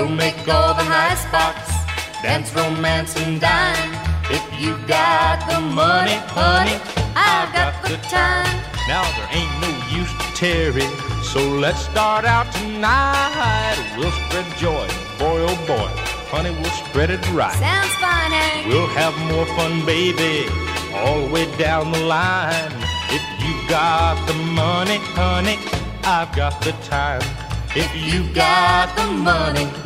We'll make all the high spots, dance, romance, and dine. If you got the money, honey, I've got the time. Now there ain't no use to tarry, so let's start out tonight. We'll spread joy, boy oh boy, honey, we'll spread it right. Sounds fine, Hank. We'll have more fun, baby, all the way down the line. If you got the money, honey, I've got the time. If you got the money,